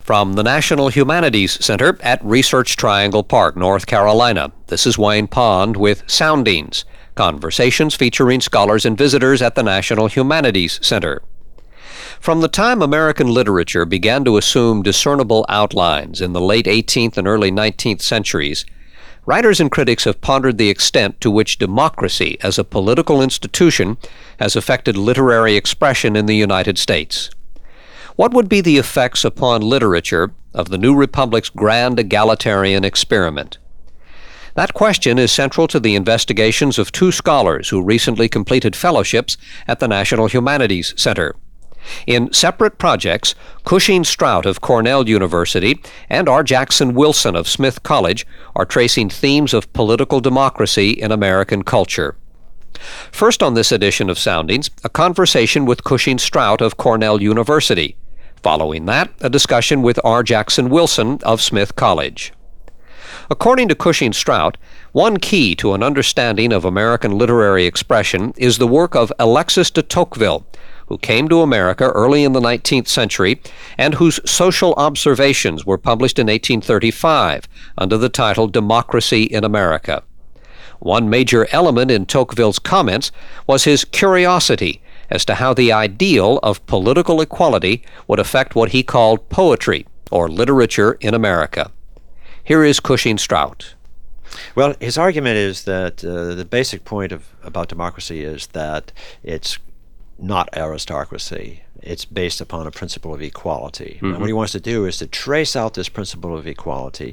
From the National Humanities Center at Research Triangle Park, North Carolina, this is Wayne Pond with Soundings, conversations featuring scholars and visitors at the National Humanities Center. From the time American literature began to assume discernible outlines in the late 18th and early 19th centuries, writers and critics have pondered the extent to which democracy as a political institution has affected literary expression in the United States. What would be the effects upon literature of the new republic's grand egalitarian experiment? That question is central to the investigations of two scholars who recently completed fellowships at the National Humanities Center. In separate projects, Cushing Strout of Cornell University and R. Jackson Wilson of Smith College are tracing themes of political democracy in American culture. First on this edition of Soundings, a conversation with Cushing Strout of Cornell University. Following that, a discussion with R. Jackson Wilson of Smith College. According to Cushing Strout, one key to an understanding of American literary expression is the work of Alexis de Tocqueville, who came to America early in the 19th century and whose social observations were published in 1835 under the title Democracy in America. One major element in Tocqueville's comments was his curiosity as to how the ideal of political equality would affect what he called poetry, or literature in America. Here is Cushing Strout. Well, his argument is that the basic point about democracy is that it's not aristocracy. It's based upon a principle of equality. Mm-hmm. And what he wants to do is to trace out this principle of equality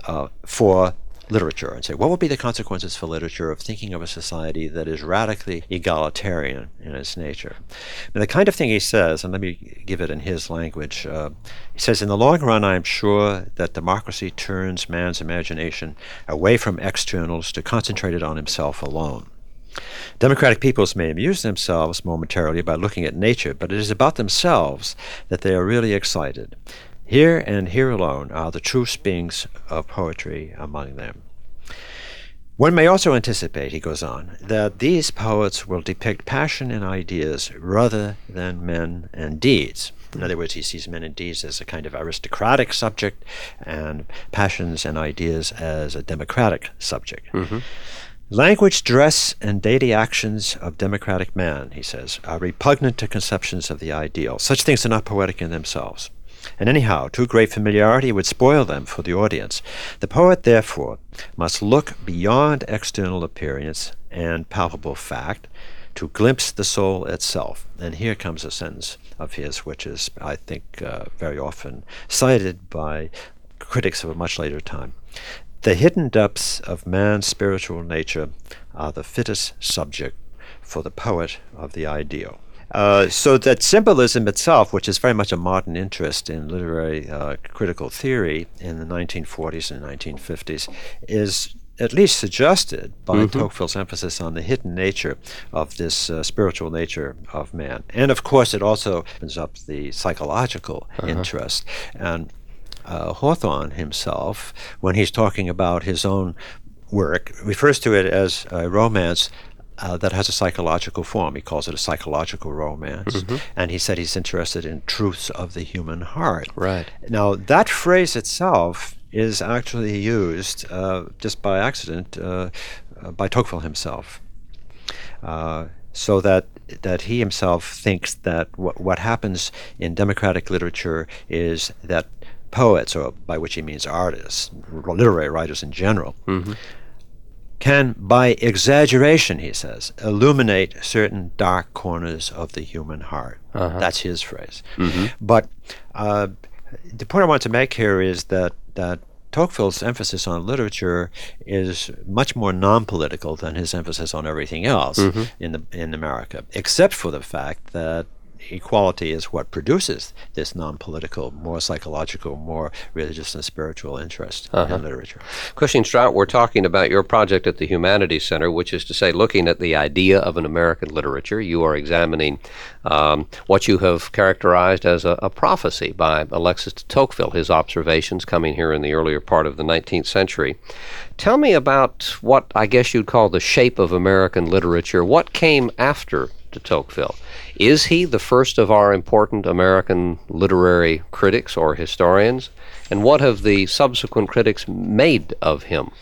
for literature and say, what would be the consequences for literature of thinking of a society that is radically egalitarian in its nature? And the kind of thing he says, and let me give it in his language, he says, in the long run, I am sure that democracy turns man's imagination away from externals to concentrate it on himself alone. Democratic peoples may amuse themselves momentarily by looking at nature, but it is about themselves that they are really excited. Here and here alone are the true springs of poetry among them. One may also anticipate, he goes on, that these poets will depict passion and ideas rather than men and deeds. In other words, he sees men and deeds as a kind of aristocratic subject and passions and ideas as a democratic subject. Mm-hmm. Language, dress, and daily actions of democratic man, he says, are repugnant to conceptions of the ideal. Such things are not poetic in themselves. And anyhow, too great familiarity would spoil them for the audience. The poet, therefore, must look beyond external appearance and palpable fact to glimpse the soul itself. And here comes a sentence of his, which is, I think, very often cited by critics of a much later time. The hidden depths of man's spiritual nature are the fittest subject for the poet of the ideal. So that symbolism itself, which is very much a modern interest in literary critical theory in the 1940s and 1950s, is at least suggested by Tocqueville's emphasis on the hidden nature of this spiritual nature of man. And of course, it also opens up the psychological interest. And Hawthorne himself, when he's talking about his own work, refers to it as a romance that has a psychological form. He calls it a psychological romance. Mm-hmm. And he said he's interested in truths of the human heart. Right. Now, that phrase itself is actually used just by accident by Tocqueville himself. So that he himself thinks that what happens in democratic literature is that poets, or by which he means artists, literary writers in general, can, by exaggeration, he says, illuminate certain dark corners of the human heart. That's his phrase. But the point I want to make here is that Tocqueville's emphasis on literature is much more non-political than his emphasis on everything else in America, except for the fact that equality is what produces this non-political, more psychological, more religious and spiritual interest in literature. Cushing Strout, we're talking about your project at the Humanities Center, which is to say, looking at the idea of an American literature. You are examining what you have characterized as a prophecy by Alexis de Tocqueville, his observations coming here in the earlier part of the 19th century. Tell me about what I guess you'd call the shape of American literature. What came after de Tocqueville. Is he the first of our important American literary critics or historians? And what have the subsequent critics made of him?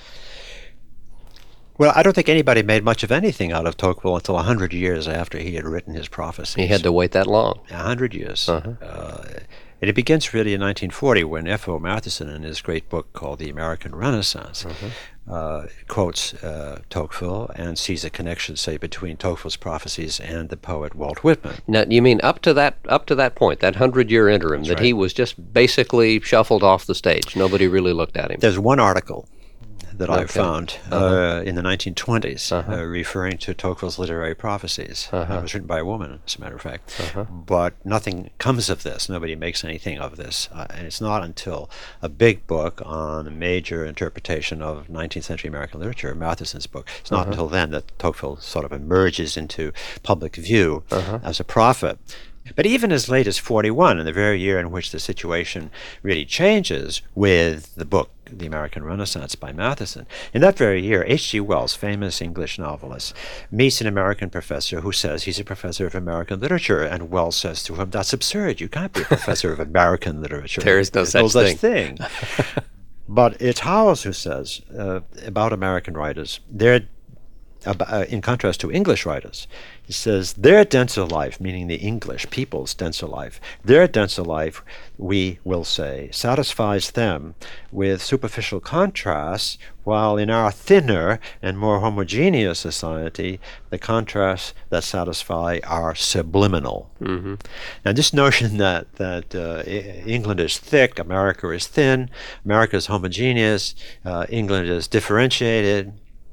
Well, I don't think anybody made much of anything out of Tocqueville until 100 years after he had written his prophecies. He had to wait that long. 100 years. And it begins really in 1940 when F.O. Matthiessen, in his great book called The American Renaissance, quotes Tocqueville and sees a connection, say, between Tocqueville's prophecies and the poet Walt Whitman. Now, you mean up to that point, that 100-year interim, That's that right. he was just basically shuffled off the stage. Nobody really looked at him. There's one article that I Okay. found in the 1920s referring to Tocqueville's literary prophecies. It was written by a woman, as a matter of fact. But nothing comes of this. Nobody makes anything of this. And it's not until a big book on a major interpretation of 19th century American literature, Mathiessen's book, it's not until then that Tocqueville sort of emerges into public view as a prophet. But even as late as 41, in the very year in which the situation really changes with the book, The American Renaissance by Matthiessen, in that very year, H.G. Wells, famous English novelist, meets an American professor who says he's a professor of American literature, and Wells says to him, "That's absurd. You can't be a professor of American literature. There is no There's such thing." But it's Howells who says about American writers, they're in contrast to English writers, he says, their denser life, meaning the English people's denser life, their denser life, we will say, satisfies them with superficial contrasts, while in our thinner and more homogeneous society, the contrasts that satisfy are subliminal. Now, this notion that England is thick, America is thin, America is homogeneous, England is differentiated,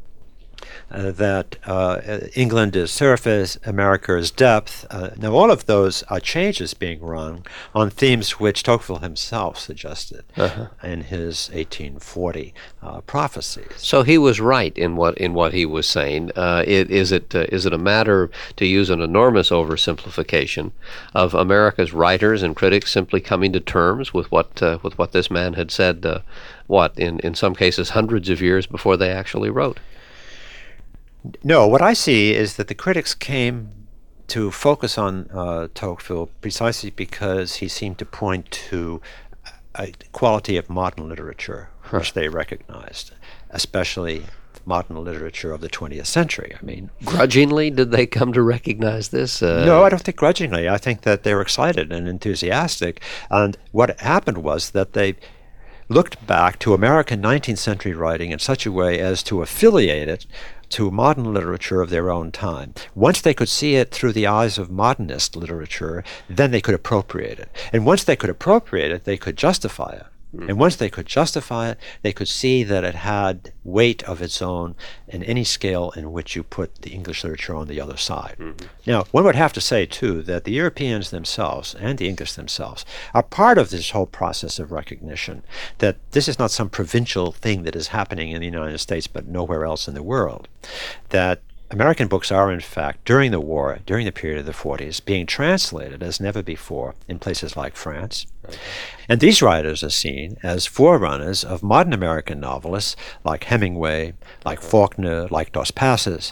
that England is surface, America is depth. Now, all of those are changes being run on themes which Tocqueville himself suggested in his 1840 prophecies. So he was right in what he was saying. Is it a matter, to use an enormous oversimplification, of America's writers and critics simply coming to terms with what this man had said? In some cases hundreds of years before they actually wrote? No, what I see is that the critics came to focus on Tocqueville precisely because he seemed to point to a quality of modern literature which they recognized, especially modern literature of the 20th century. I mean, grudgingly, did they come to recognize this? No, I don't think grudgingly. I think that they were excited and enthusiastic. And what happened was that they looked back to American 19th century writing in such a way as to affiliate it to modern literature of their own time. Once they could see it through the eyes of modernist literature, then they could appropriate it. And once they could appropriate it, they could justify it. And once they could justify it, they could see that it had weight of its own in any scale in which you put the English literature on the other side. Now, one would have to say, too, that the Europeans themselves and the English themselves are part of this whole process of recognition, that this is not some provincial thing that is happening in the United States but nowhere else in the world, that American books are, in fact, during the war, during the period of the 40s, being translated as never before in places like France. And these writers are seen as forerunners of modern American novelists like Hemingway, like Faulkner, like Dos Passes,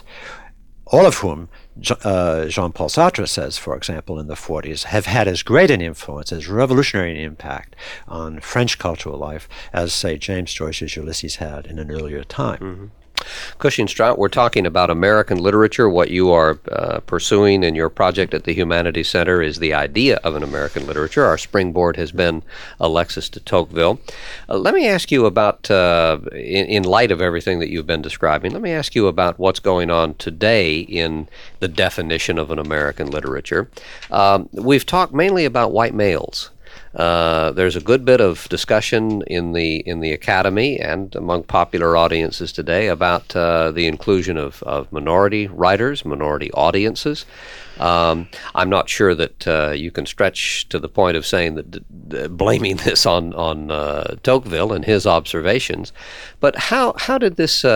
all of whom Jean-Paul Sartre says, for example, in the 40s, have had as great an influence, as revolutionary an impact on French cultural life as, say, James Joyce's Ulysses had in an earlier time. Cushing Strout, we're talking about American literature. What you are pursuing in your project at the Humanities Center is the idea of an American literature. Our springboard has been Alexis de Tocqueville. Let me ask you about, in light of everything that you've been describing, let me ask you about what's going on today in the definition of an American literature. We've talked mainly about white males. There's a good bit of discussion in the academy and among popular audiences today about the inclusion of minority writers, minority audiences. I'm not sure that you can stretch to the point of saying that blaming this on Tocqueville and his observations, but how did this,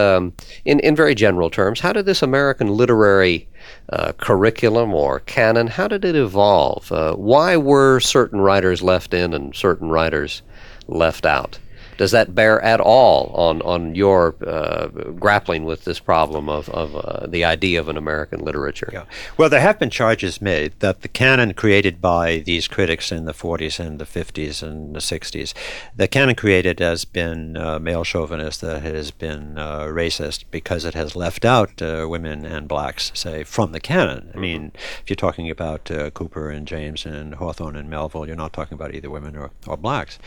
in very general terms, how did this American literary curriculum or canon, how did it evolve? Why were certain writers left in and certain writers left out? Does that bear at all on your grappling with this problem of the idea of an American literature? Yeah. Well, there have been charges made that the canon created by these critics in the 40s and the 50s and the 60s, the canon created has been male chauvinist, that it has been racist because it has left out women and blacks, say, from the canon. I mean, if you're talking about Cooper and James and Hawthorne and Melville, you're not talking about either women or blacks.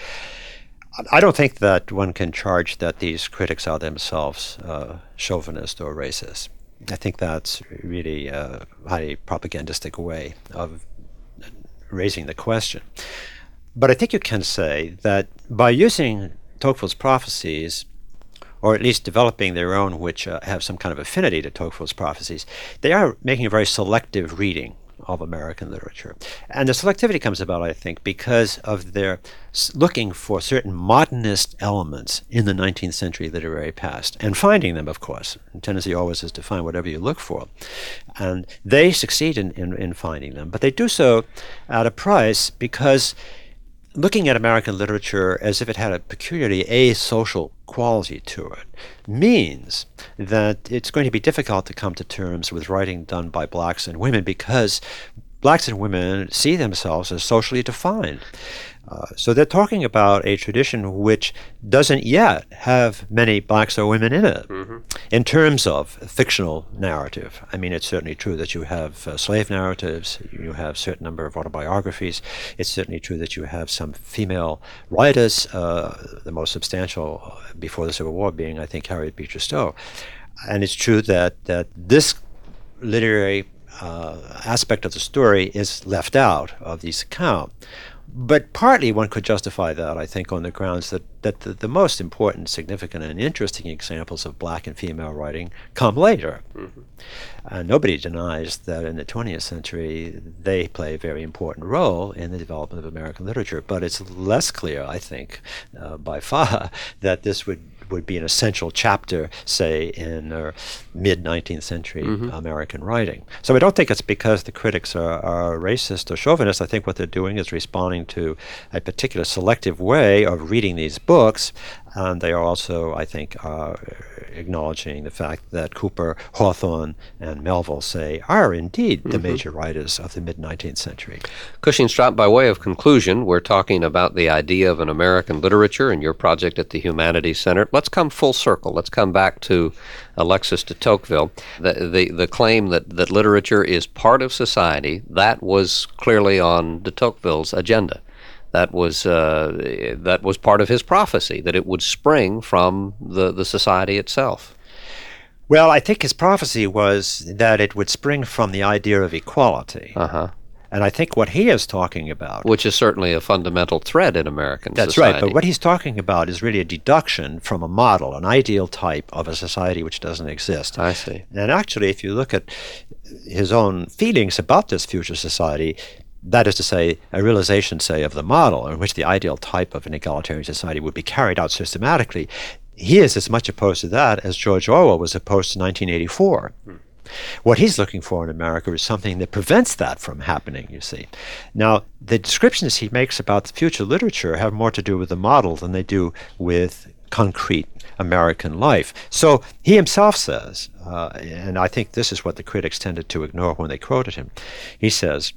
I don't think that one can charge that these critics are themselves chauvinist or racist. I think that's really a highly propagandistic way of raising the question. But I think you can say that by using Tocqueville's prophecies, or at least developing their own, which have some kind of affinity to Tocqueville's prophecies, they are making a very selective reading of American literature. And the selectivity comes about, I think, because of their looking for certain modernist elements in the 19th century literary past, and finding them, of course. The tendency always is to find whatever you look for. And they succeed in finding them, but they do so at a price, because looking at American literature as if it had a peculiarly asocial quality to it means that it's going to be difficult to come to terms with writing done by blacks and women, because blacks and women see themselves as socially defined. So they're talking about a tradition which doesn't yet have many blacks or women in it. In terms of fictional narrative, I mean, it's certainly true that you have slave narratives, you have a certain number of autobiographies. It's certainly true that you have some female writers, the most substantial before the Civil War being, I think, Harriet Beecher Stowe. And it's true that this literary aspect of the story is left out of these accounts. But partly one could justify that, I think, on the grounds that the most important, significant, and interesting examples of black and female writing come later. Nobody denies that in the 20th century they play a very important role in the development of American literature. But it's less clear, I think, by far, that this would be an essential chapter, say, in mid-19th century American writing. So I don't think it's because the critics are racist or chauvinist. I think what they're doing is responding to a particular selective way of reading these books, and they are also, I think, acknowledging the fact that Cooper, Hawthorne, and Melville, say, are indeed the major writers of the mid-19th century. Cushing Strout, by way of conclusion, we're talking about the idea of an American literature and your project at the Humanities Center. Let's come full circle. Let's come back to Alexis de Tocqueville. The claim that literature is part of society, that was clearly on de Tocqueville's agenda. That was part of his prophecy, that it would spring from the society itself. Well, I think his prophecy was that it would spring from the idea of equality. And I think what he is talking about... Which is certainly a fundamental thread in American society. That's right, but what he's talking about is really a deduction from a model, an ideal type of a society which doesn't exist. I see. And actually, if you look at his own feelings about this future society, that is to say, a realization, say, of the model in which the ideal type of an egalitarian society would be carried out systematically, he is as much opposed to that as George Orwell was opposed to 1984. What he's looking for in America is something that prevents that from happening, you see. Now, the descriptions he makes about the future literature have more to do with the model than they do with concrete American life. So he himself says, and I think this is what the critics tended to ignore when they quoted him, he says,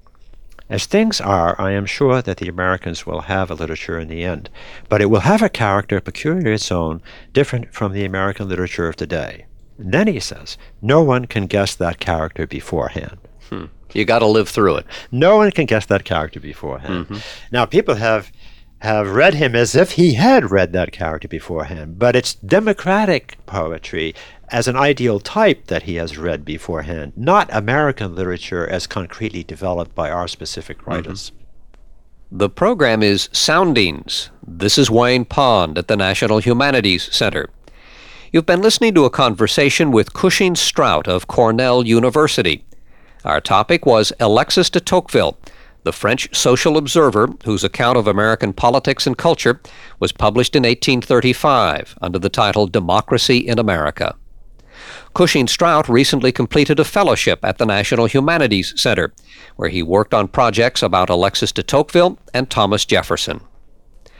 "As things are, I am sure that the Americans will have a literature in the end, but it will have a character peculiar its own, different from the American literature of today. And then he says, no one can guess that character beforehand." You got to live through it. No one can guess that character beforehand. Now, people have read him as if he had read that character beforehand, but it's democratic poetry as an ideal type that he has read beforehand, not American literature as concretely developed by our specific writers. The program is Soundings. This is Wayne Pond at the National Humanities Center. You've been listening to a conversation with Cushing Strout of Cornell University. Our topic was Alexis de Tocqueville, the French social observer whose account of American politics and culture was published in 1835 under the title Democracy in America. Cushing Strout recently completed a fellowship at the National Humanities Center, where he worked on projects about Alexis de Tocqueville and Thomas Jefferson.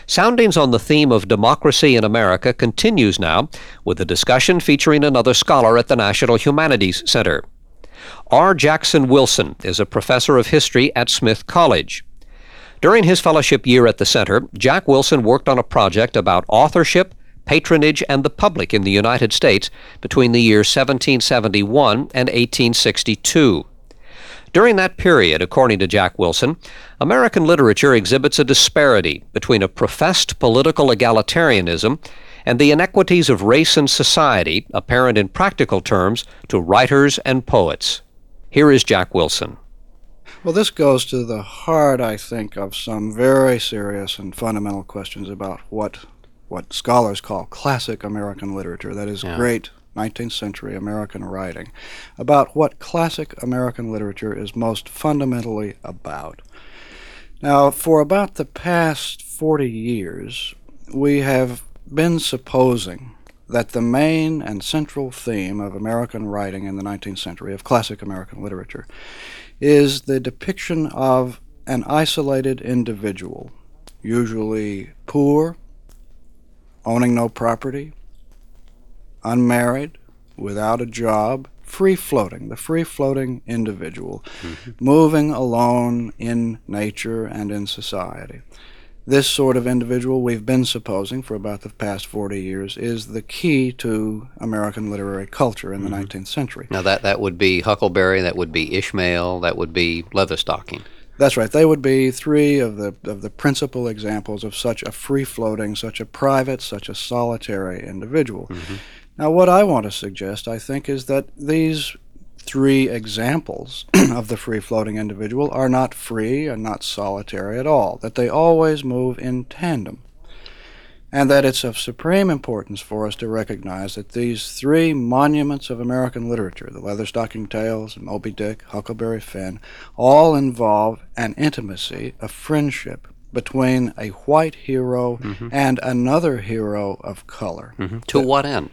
Soundings on the theme of democracy in America continues now with a discussion featuring another scholar at the National Humanities Center. R. Jackson Wilson is a professor of history at Smith College. During his fellowship year at the center, Jack Wilson worked on a project about authorship, patronage, and the public in the United States between the years 1771 and 1862. During that period, according to Jack Wilson, American literature exhibits a disparity between a professed political egalitarianism and the inequities of race and society apparent in practical terms to writers and poets. Here is Jack Wilson. Well, this goes to the heart, I think, of some very serious and fundamental questions about what scholars call classic American literature, that is, great 19th century American writing, about what classic American literature is most fundamentally about. Now, for about the past 40 years, we have been supposing that the main and central theme of American writing in the 19th century, of classic American literature, is the depiction of an isolated individual, usually poor, owning no property, unmarried, without a job, free-floating, the free-floating individual, moving alone in nature and in society. This sort of individual, we've been supposing for about the past 40 years, is the key to American literary culture in the 19th century. Now that would be Huckleberry, that would be Ishmael, that would be Leatherstocking. That's right. They would be three of the principal examples of such a free-floating, such a private, such a solitary individual. Now, what I want to suggest, I think, is that these three examples of the free-floating individual are not free and not solitary at all, that they always move in tandem, and that it's of supreme importance for us to recognize that these three monuments of American literature, the Leatherstocking Tales, Moby Dick, Huckleberry Finn, all involve an intimacy, a friendship between a white hero and another hero of color. To what end?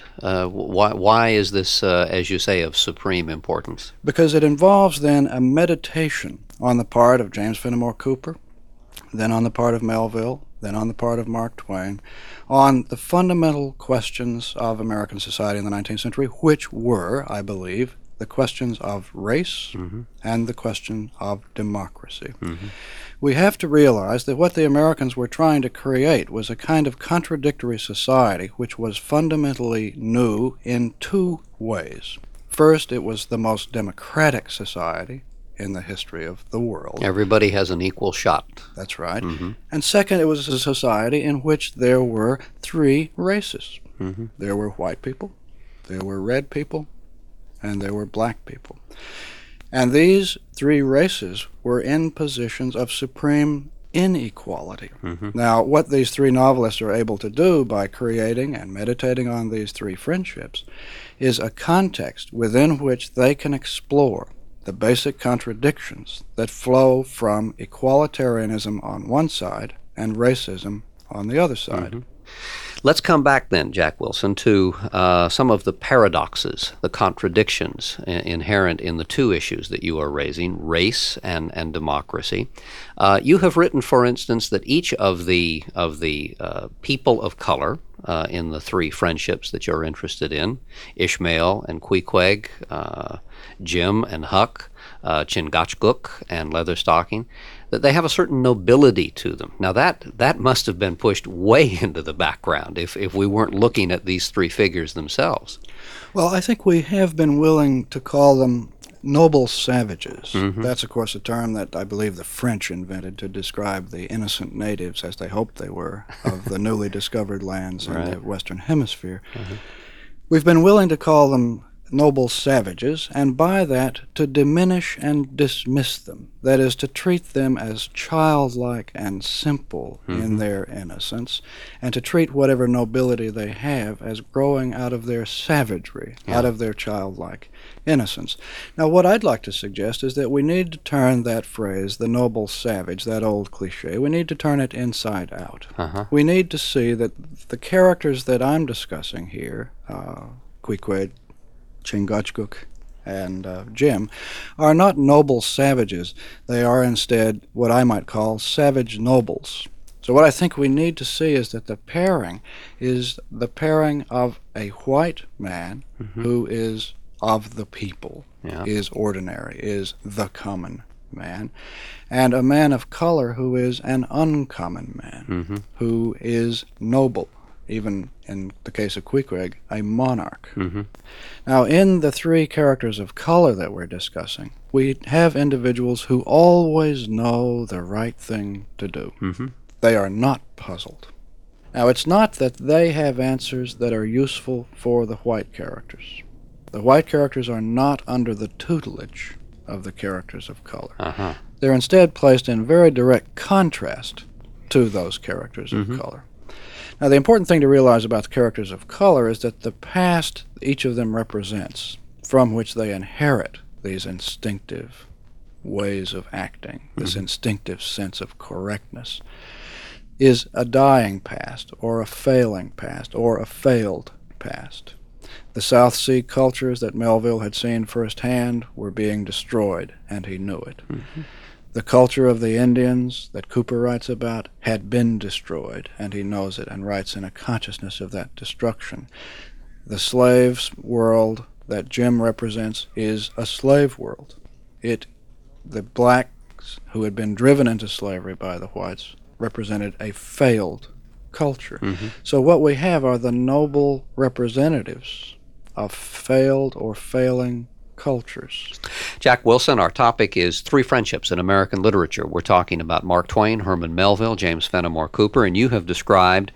Why is this, as you say, of supreme importance? Because it involves then a meditation on the part of James Fenimore Cooper, then on the part of Melville, then on the part of Mark Twain, on the fundamental questions of American society in the 19th century, which were, I believe, the questions of race and the question of democracy. We have to realize that what the Americans were trying to create was a kind of contradictory society which was fundamentally new in two ways. First, it was the most democratic society in the history of the world. Everybody has an equal shot. That's right. And second, it was a society in which there were three races. There were white people, there were red people, and there were black people. And these three races were in positions of supreme inequality. Now, what these three novelists are able to do by creating and meditating on these three friendships is a context within which they can explore the basic contradictions that flow from equalitarianism on one side and racism on the other side. Let's come back then, Jack Wilson, to some of the paradoxes, the contradictions inherent in the two issues that you are raising, race and democracy. You have written, for instance, that each of the people of color in the three friendships that you're interested in, Ishmael and Queequeg, Jim and Huck, Chingachgook and Leatherstocking, that they have a certain nobility to them. Now that must have been pushed way into the background if we weren't looking at these three figures themselves. Well, I think we have been willing to call them noble savages. That's, of course, a term that I believe the French invented to describe the innocent natives, as they hoped they were, of the newly discovered lands in the Western Hemisphere. We've been willing to call them noble savages, and by that to diminish and dismiss them. That is, to treat them as childlike and simple in their innocence, and to treat whatever nobility they have as growing out of their savagery, out of their childlike innocence. Now, what I'd like to suggest is that we need to turn that phrase, the noble savage, that old cliche, we need to turn it inside out. We need to see that the characters that I'm discussing here, Queequeg, Chingachgook, and Jim, are not noble savages. They are instead what I might call savage nobles. So what I think we need to see is that the pairing is the pairing of a white man who is of the people, is ordinary, is the common man, and a man of color who is an uncommon man, who is noble, even in the case of Queequeg, a monarch. Now, in the three characters of color that we're discussing, we have individuals who always know the right thing to do. They are not puzzled. Now, it's not that they have answers that are useful for the white characters. The white characters are not under the tutelage of the characters of color. They're instead placed in very direct contrast to those characters of color. Now, the important thing to realize about the characters of color is that the past each of them represents, from which they inherit these instinctive ways of acting, this instinctive sense of correctness, is a dying past, or a failing past, or a failed past. The South Sea cultures that Melville had seen firsthand were being destroyed, and he knew it. The culture of the Indians that Cooper writes about had been destroyed, and he knows it and writes in a consciousness of that destruction. The slave's world that Jim represents is a slave world. The blacks who had been driven into slavery by the whites represented a failed culture. So what we have are the noble representatives of failed or failing cultures. Jack Wilson, our topic is Three Friendships in American Literature. We're talking about Mark Twain, Herman Melville, James Fenimore Cooper, and you have described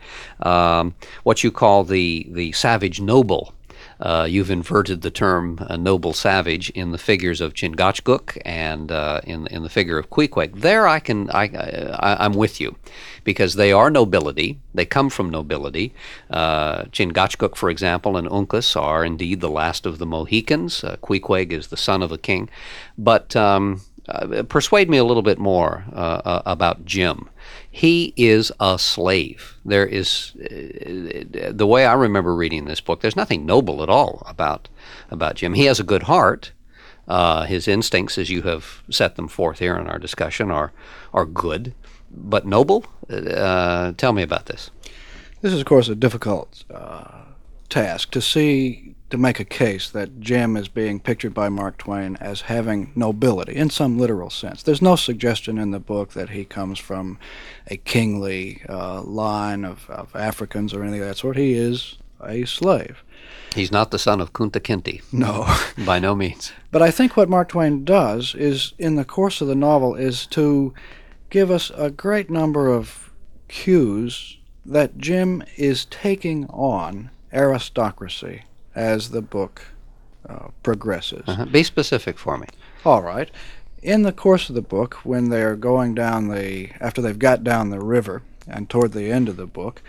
what you call the savage noble. You've inverted the term noble savage in the figures of Chingachgook and in the figure of Queequeg. There I'm with you, because they are nobility. They come from nobility. Chingachgook, for example, and Uncas are indeed the last of the Mohicans. Queequeg is the son of a king. But persuade me a little bit more about Jim. He is a slave. There is, the way I remember reading this book, there's nothing noble at all about Jim. He has a good heart. His instincts, as you have set them forth here in our discussion, are good. But noble? Tell me about this. This is, of course, a difficult task to make a case that Jim is being pictured by Mark Twain as having nobility in some literal sense. There's no suggestion in the book that he comes from a kingly line of Africans or anything of that sort. He is a slave. He's not the son of Kunta Kinte. No. By no means. But I think what Mark Twain does is, in the course of the novel, is to give us a great number of cues that Jim is taking on aristocracy as the book progresses. Be specific for me. All right. In the course of the book, when they're going down after they've got down the river and toward the end of the book,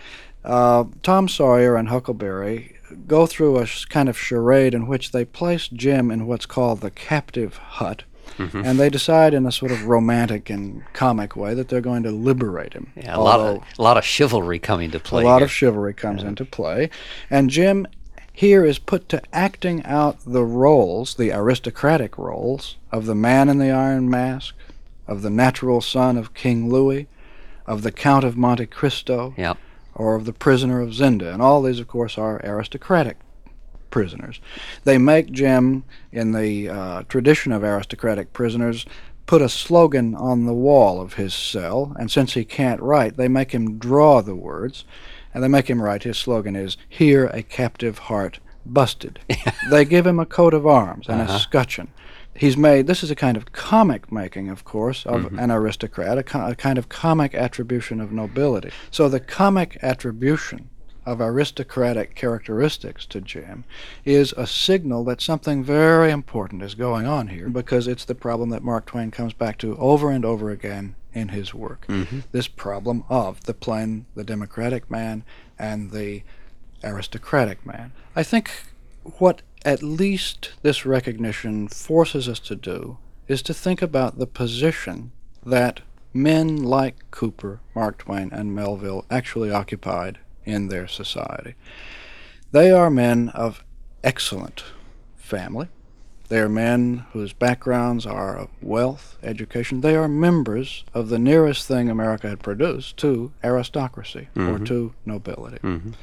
Tom Sawyer and Huckleberry go through a kind of charade in which they place Jim in what's called the captive hut, and they decide in a sort of romantic and comic way that they're going to liberate him. Yeah, a lot of chivalry coming to play. A lot of chivalry comes into play, and Jim here is put to acting out the roles, the aristocratic roles, of the man in the iron mask, of the natural son of King Louis, of the Count of Monte Cristo, or of the prisoner of Zenda. And all these, of course, are aristocratic prisoners. They make Jim, in the tradition of aristocratic prisoners, put a slogan on the wall of his cell, and since he can't write, they make him draw the words, and they make him write. His slogan is, "Here a captive heart busted." They give him a coat of arms and a scutcheon. This is a kind of comic making, of course, of an aristocrat, a kind of comic attribution of nobility. So the comic attribution of aristocratic characteristics to Jim is a signal that something very important is going on here, because it's the problem that Mark Twain comes back to over and over again in his work. This problem of the democratic man and the aristocratic man. I think what at least this recognition forces us to do is to think about the position that men like Cooper, Mark Twain, and Melville actually occupied in their society. They are men of excellent family. They are men whose backgrounds are of wealth, education. They are members of the nearest thing America had produced to aristocracy or to nobility.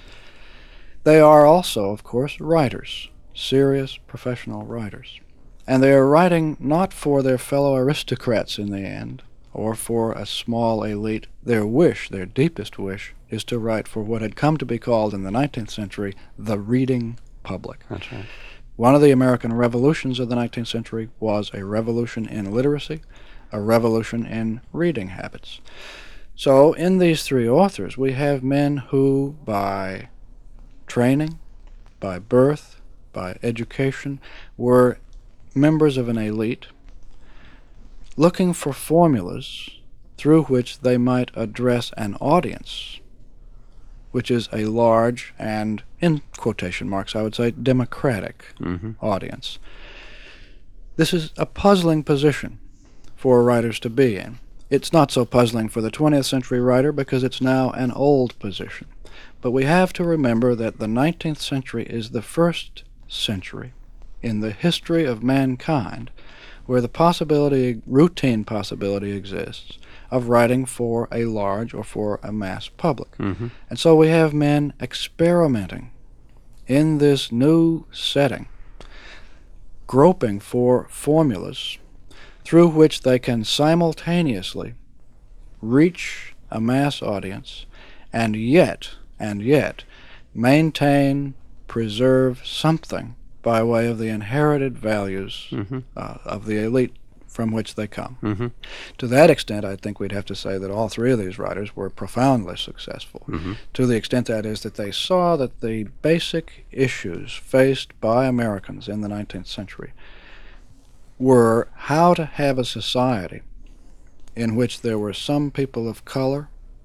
They are also, of course, writers, serious professional writers. And they are writing not for their fellow aristocrats in the end, or for a small elite. Their wish, their deepest wish, is to write for what had come to be called in the 19th century the reading public. That's right. One of the American revolutions of the 19th century was a revolution in literacy, a revolution in reading habits. So in these three authors, we have men who, by training, by birth, by education, were members of an elite looking for formulas through which they might address an audience, which is a large and, in quotation marks, I would say, democratic audience. This is a puzzling position for writers to be in. It's not so puzzling for the 20th century writer because it's now an old position. But we have to remember that the 19th century is the first century in the history of mankind where the possibility, routine possibility exists of writing for a large or for a mass public. And so we have men experimenting in this new setting, groping for formulas through which they can simultaneously reach a mass audience and yet maintain, preserve something by way of the inherited values of the elite from which they come. To that extent, I think we'd have to say that all three of these writers were profoundly successful, to the extent, that is, that they saw that the basic issues faced by Americans in the 19th century were how to have a society in which there were some people of color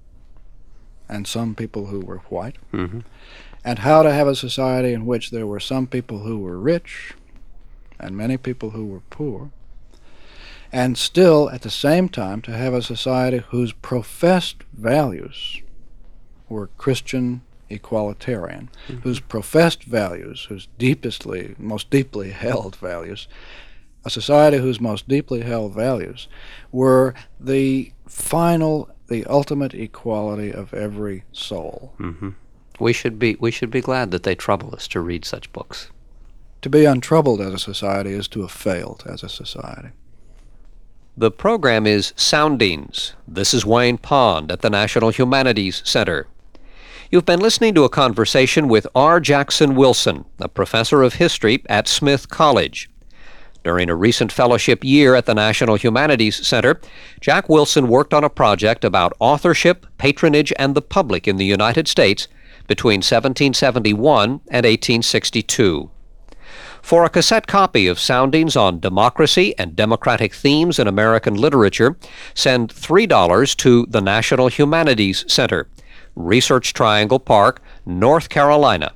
and some people who were white, and how to have a society in which there were some people who were rich and many people who were poor, and still, at the same time, to have a society whose professed values were Christian equalitarian, whose professed values, whose most deeply held values, a society whose most deeply held values were the ultimate equality of every soul. We should be glad that they trouble us to read such books. To be untroubled as a society is to have failed as a society. The program is Soundings. This is Wayne Pond at the National Humanities Center. You've been listening to a conversation with R. Jackson Wilson, a professor of history at Smith College. During a recent fellowship year at the National Humanities Center, Jack Wilson worked on a project about authorship, patronage, and the public in the United States between 1771 and 1862. For a cassette copy of Soundings on Democracy and Democratic Themes in American Literature, send $3 to the National Humanities Center, Research Triangle Park, North Carolina,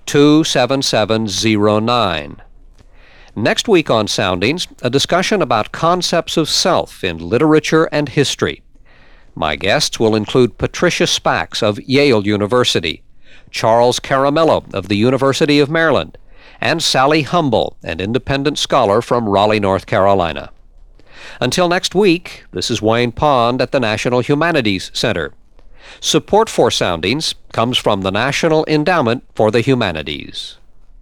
27709. Next week on Soundings, a discussion about concepts of self in literature and history. My guests will include Patricia Spax of Yale University, Charles Caramello of the University of Maryland, and Sally Humble, an independent scholar from Raleigh, North Carolina. Until next week, this is Wayne Pond at the National Humanities Center. Support for Soundings comes from the National Endowment for the Humanities.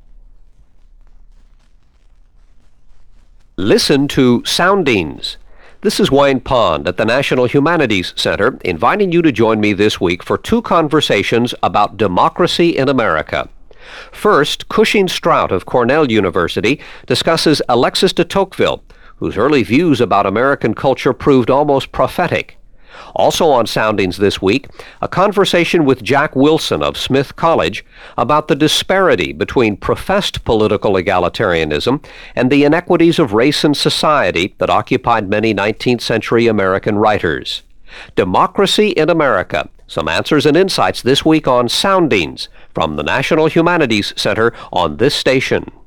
Listen to Soundings. This is Wayne Pond at the National Humanities Center, inviting you to join me this week for two conversations about democracy in America. First, Cushing Strout of Cornell University discusses Alexis de Tocqueville, whose early views about American culture proved almost prophetic. Also on Soundings this week, a conversation with Jack Wilson of Smith College about the disparity between professed political egalitarianism and the inequities of race and society that occupied many 19th century American writers. Democracy in America. Some answers and insights this week on Soundings from the National Humanities Center on this station.